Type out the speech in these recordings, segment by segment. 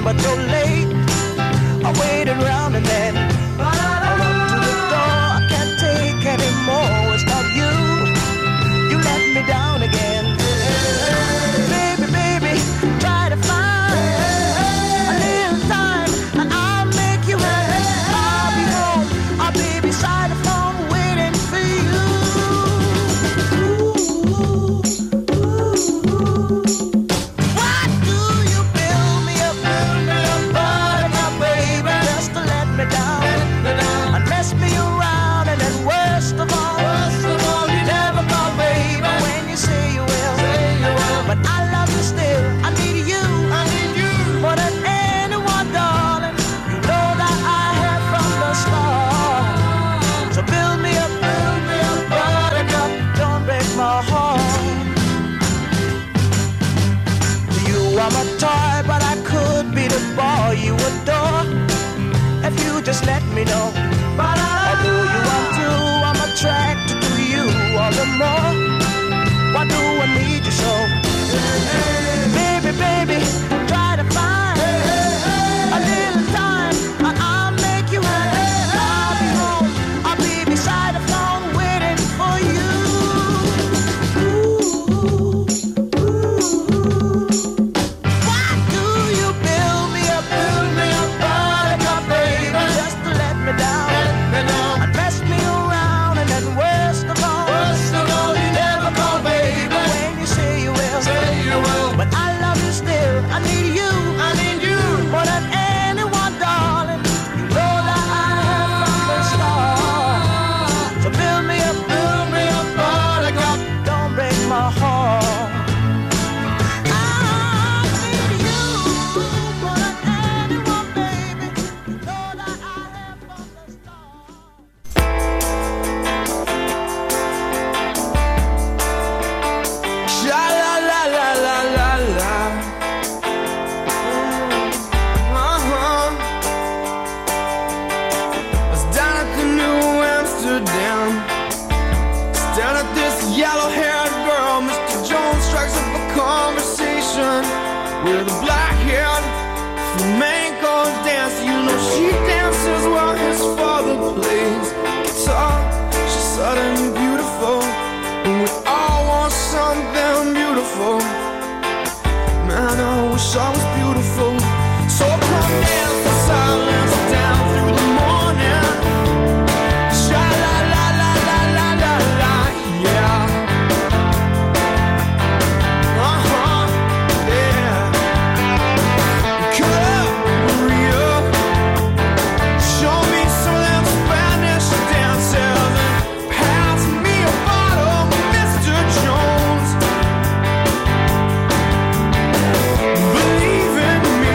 but you're late. I waited around and then I run to the door. I can't take anymore. It's not you. You let me down again. Baby, baby, try to find a little time and I'll make you happy. I'll be home. I'll be beside the phone waiting for you. Why do you build me up, buttercup, baby, just to let me down and mess me around? And then worst of all, you never call, baby, when you say you will. But I love you still. I need you more than anyone, darling. You know that I have from the start. So build me up, buttercup, don't break my heart. You are my toy, but I could be the boy you adore if you just let me know. Although you are true, I'm attracted to you all the more. Why do I need you so? Baby, baby, try to find a little time and I'll make you happy. I'll be home, I'll be beside the phone waiting for you. Why do you build me up, buttercup, baby, just to let me down and mess me around? And then worst of all, you never call, baby, when you say you will. But I love you still. I need you more than anyone, darling. You know that I have from the start. So build me up, buttercup, don't break my heart. I need you more than anyone, baby. You know that I have from the start. Sha la la la la la la. I was down at the New Amsterdam, staring at this yellow-haired girl. Mr. Jones strikes up a conversation with a black-haired flamenco dancer. You know she dances while his father plays guitar. She's suddenly beautiful, and we all want something beautiful. Man, I wish I was beautiful. So come dance in silence down through the morning. Sha la la la la la la la, yeah. Yeah. Come on, Maria, show me some of them Spanish dances and pass me a bottle, Mr. Jones. Believe in me.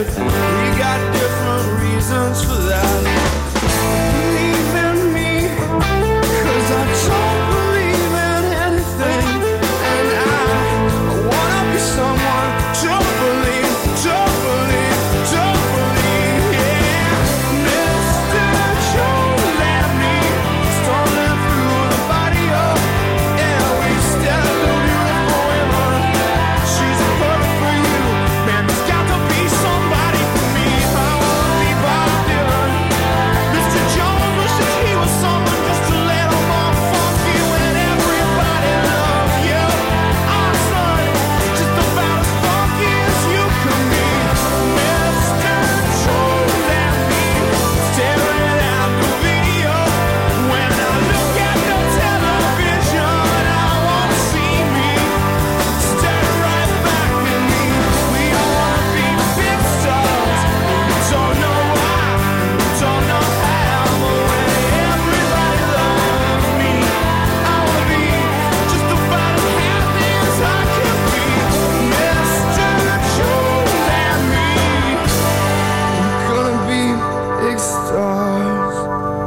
but we got different reasons for that. Believe in me, 'cause I don't believe in anything, and I wanna be someone to believe, yeah. Mr. Joe let me stumbling through the body of, yeah, we still a beautiful woman. She's perfect for you, man, there's got to be somebody for me. I wanna be Bob Dylan. Mr. Jones wishes he was someone just a little more funky when everybody loves you. Our son is just about as funky as you can be. Mr. Jones and me staring at the video. When I look at the television, I wanna see me stare right back at me. We all wanna be big stars. We don't know why, we don't know how, but when everybody loves me, I wanna be just about as happy as I can be. Mr. Jones and me, we're gonna be big stars.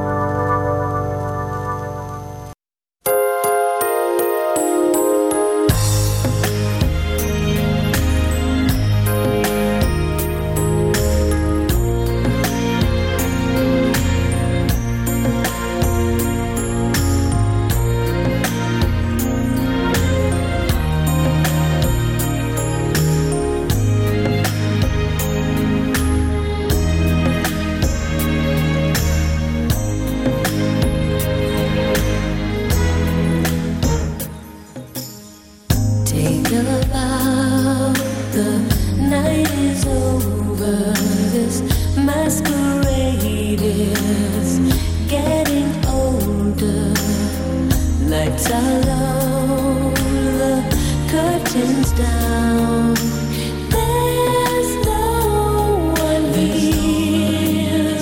Take a bow, the night is over. This masquerade is getting older. Lights are low, the curtains down. There's no one here.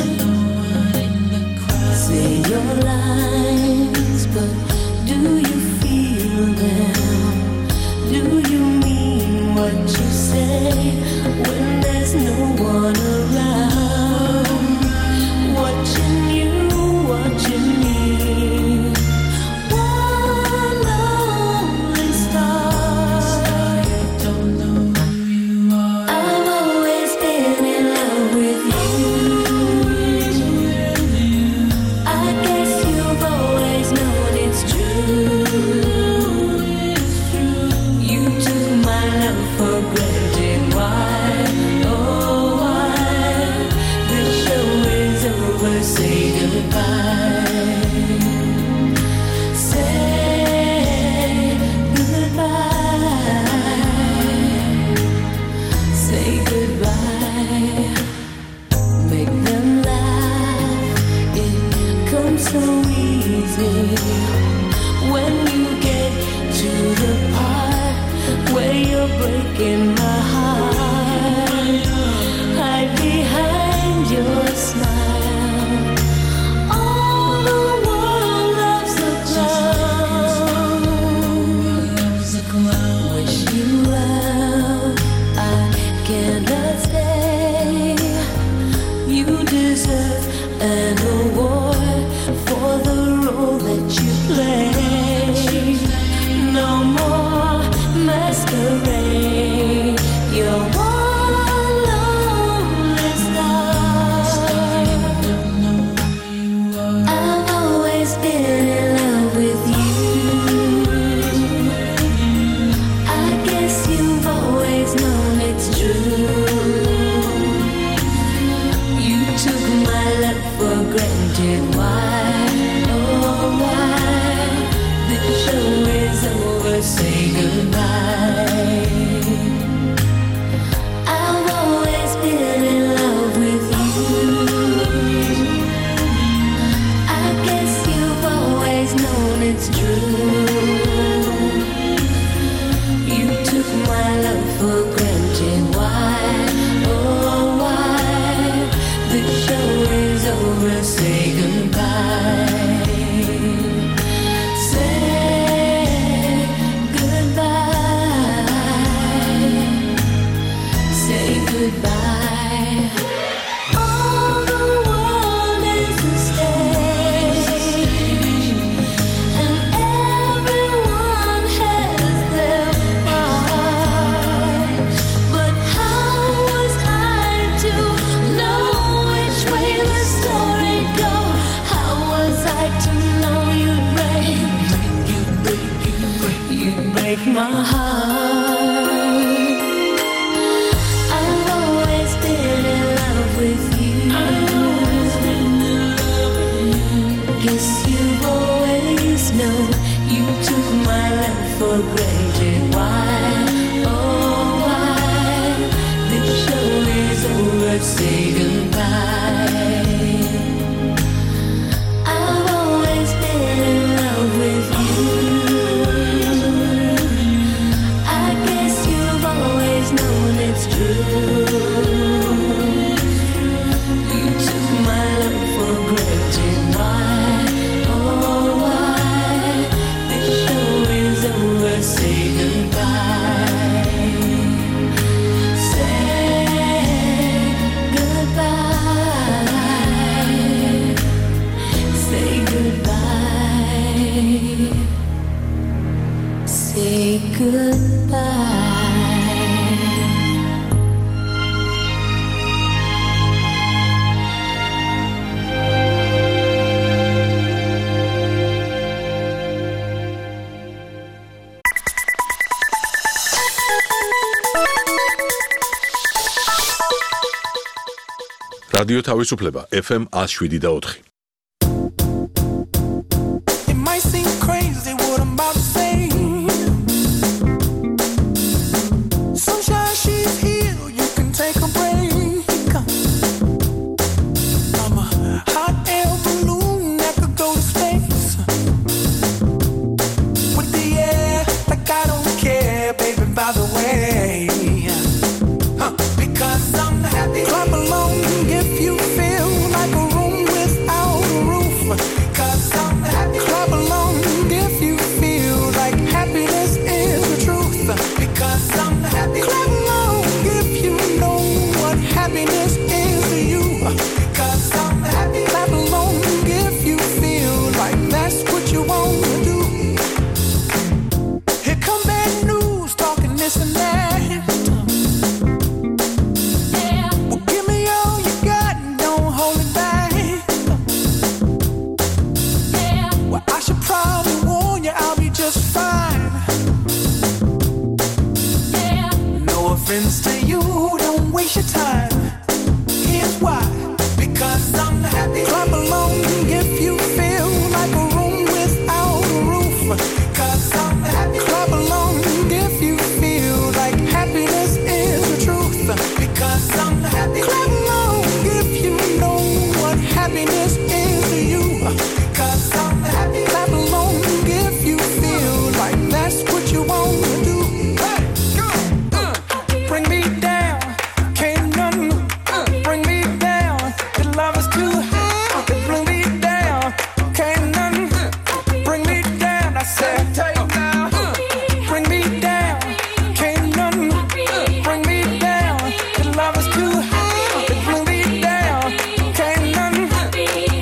Say your lines, but do you feel them? Do you mean what you say when there's no one around? Watching you, watching me. One lonely star. I've always been in love with you. I guess you've always known it's true. You took my love for granted. Why? Oh, why? The show is over. Say goodbye. Say goodbye. Say goodbye. Make them laugh. It comes so easy when you get to the part where you're breaking my heart. Hide behind your smile. All the world loves a clown. Wish you well. I cannot stay. You deserve an award for the role that you play. No more masquerade. You're one lonely star. I've always been in love with you. I guess you've always known it's true. You took my love for granted. Why? Oh, why? The show is over. Say goodbye. I've always been in love with you. I guess you've always known it's true. You took my love for granted. Why? Oh, why? The show is over. Say goodbye. my heart. I've always been in love with you. Guess you've always known you took my love for granted. Why, oh why, this show is over, say goodbye. I've always been in love with you. I guess you've always known it's true. You took my love for granted. Why, oh why, this show is over, say goodbye. Say goodbye. Say goodbye. Say goodbye. რადიო თავისუფლება FM 107.4. It might seem crazy what I'm about to say. Sunshine, she's here, you can take a break. I'm a hot air balloon that could go to space. With the air, like I don't care, baby, by the way. Because I'm happy. Clap along if you feel like a room without a roof. Cause I'm happy. Clap along if you feel like happiness is the truth. Because I'm happy. Clap along if you know what happiness is to you. Cause I'm happy. Clap along if you feel like that's what you want to do. Here come bad news talking this and that. Friends to you, don't waste your time. Here's why. Because I'm happy. Clap along if you feel like a room without a roof. Cause I'm happy. Clap along if you feel like happiness is the truth. Because I'm happy. Clap along if you know what happiness is to you. Cause I'm happy. Clap along if you feel like that's what you want to do. Bring me down, can't none bring me down. Your love is too high, bring me down, can't none bring me down. I said, bring me down, can't none bring me down. Your love is too high, bring me down, can't none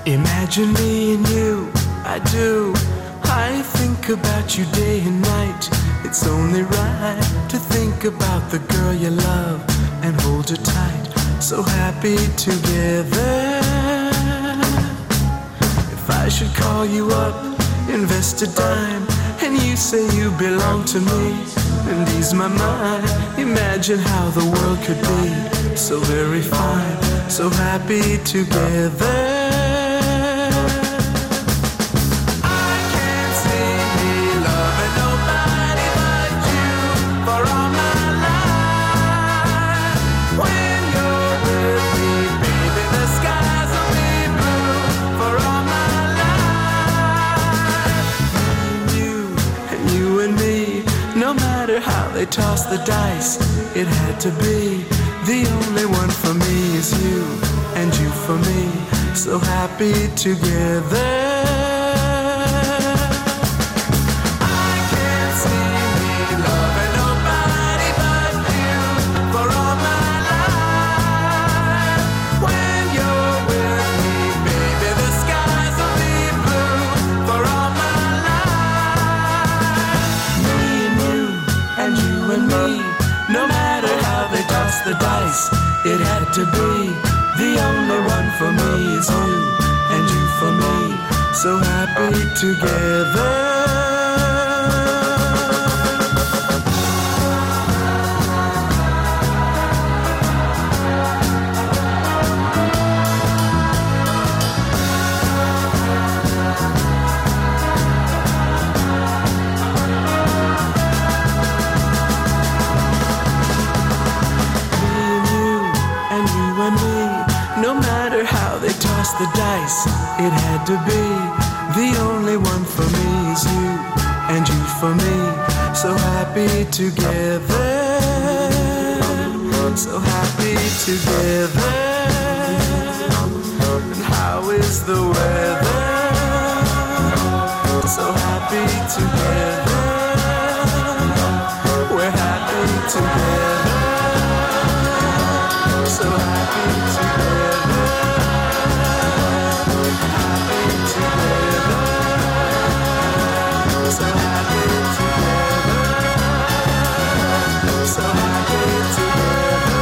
Imagine me and you, I do. I think about you day and night. It's only right to think about the girl you love and hold her tight. So happy together. If I should call you up, invest a dime, and you say you belong to me, and ease my mind. Imagine how the world could be so very fine, so happy together. They tossed the dice, it had to be. The only one for me is you, and you for me, so happy together. The dice, it had to be. The only one for me is you, and you for me, so happy together. The dice, it had to be. The only one for me is you, and you for me, so happy together, so happy together. And how is the weather? So happy together, we're happy together, so happy together. So happy together, so happy together.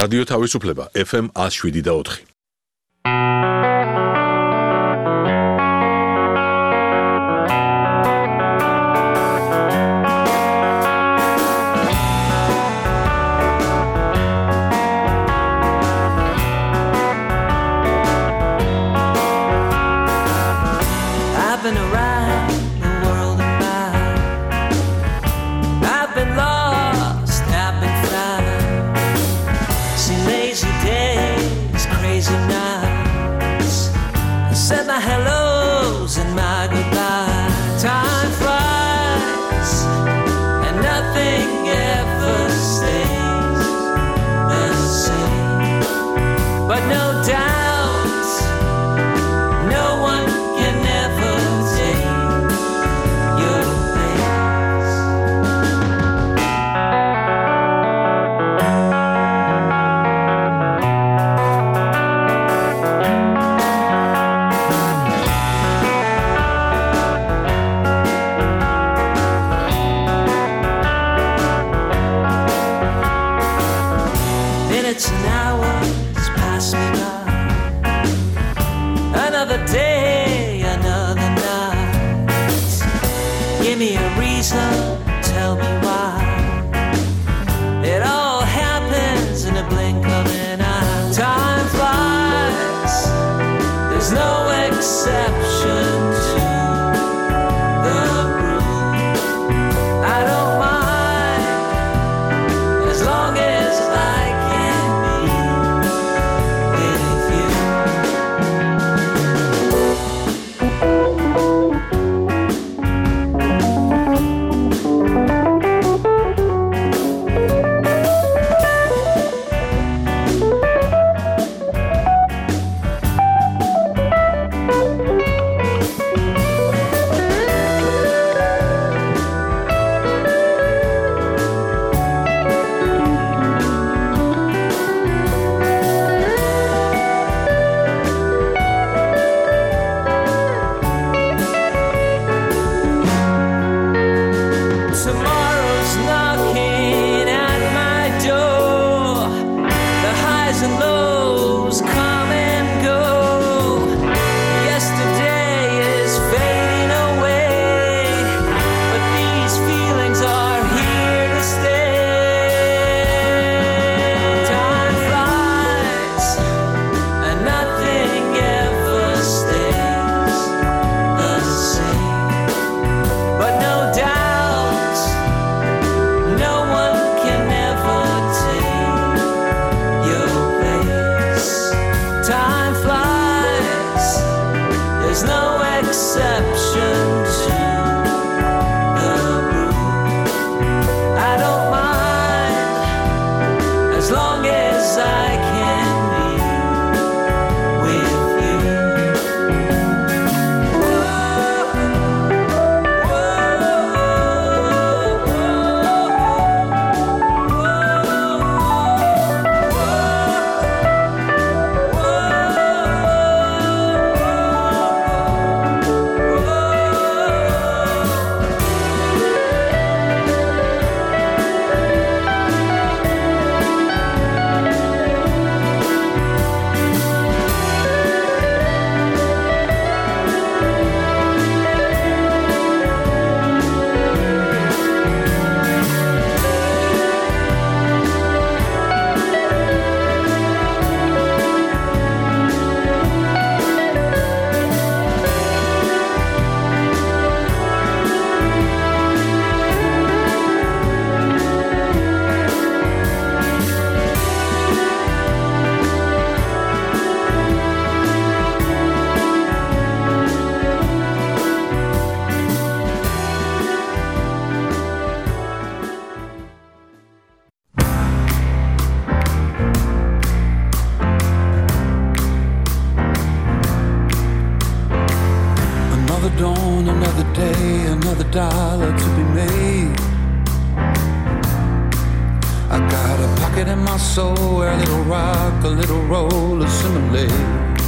რადიო თავისუფლება FM 107.4. Said my hellos and my goodbyes. Time flies and nothing ever stays the same. But no doubt, no one can ever take your place. Minutes and hours pass me by. Another day, another night. Give me a reason, tell me why. It all happens in a blink of an eye. Time flies, there's no exception to the rule. I don't mind as long as I can be with you. Tomorrow's knocking at my door. The highs and lows come and go. Yesterday is fading away, but these feelings are here to stay. Time flies and nothing ever stays the same. But no doubt, no one can ever take your place. Time flies, there's no exception to the rule. I don't mind as long as I can be with you. Another dawn, another day, another dollar to be made. I got a pocket in my soul where a little rock, a little roll assimilate.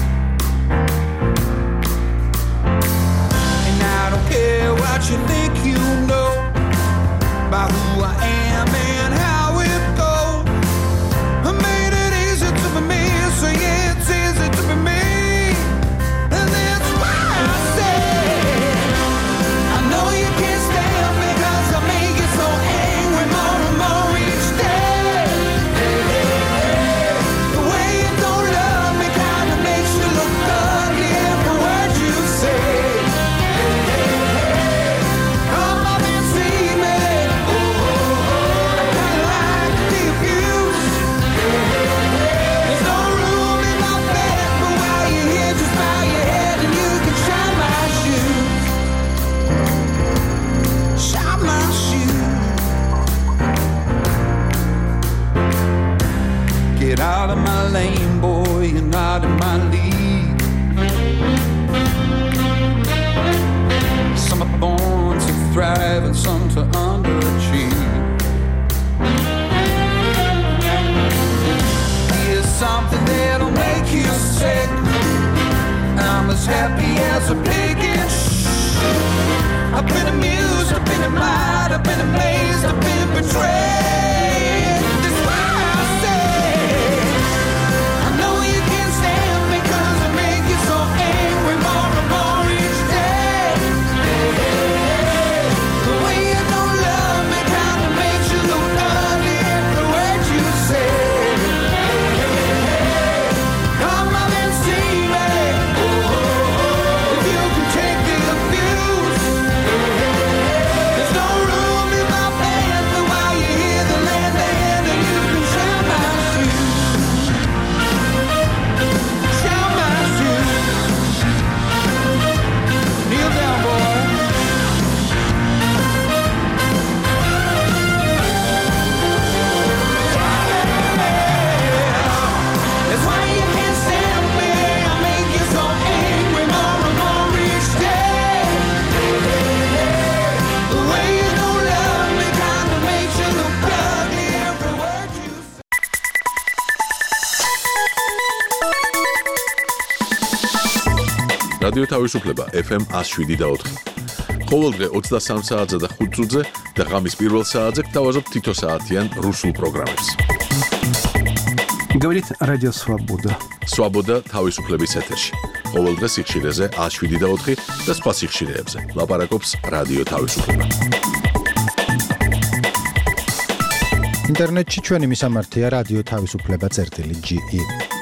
And I don't care what you think you know about who I am and how it goes. I made it I've been amused, I've been admired, I've been amazed, I've been betrayed. That's why I say I know you can't stand me 'cause I make you so angry more and more each day. The way you don't love me kinda makes you look ugly every word you say. Come up and see me. If you can take the abuse, there's no room in my panther while you hear the land and you can share my shoes. Share my shoes. Kneel down, boy. That's why you can't stand me. I make you so angry more and more each day. The way you don't love me kinda makes you look ugly every word you say. რადიო თავისუფლება FM 107.4. ყოველდღე 23 საათზე და 5 წუთზე და ღამის პირველ საათზე გთავაზობ თითო საათიან რუსულ პროგრამებს. Говорит Радио Свобода. Свобода თავისუფლების ეთერში. ყოველდღე სიხშირეზე 107.4 და სხვა სიხშირეებზე. ლაპარაკობს რადიო თავისუფლება. ინტერნეტში ჩვენი მისამართია რადიო თავისუფლება.ge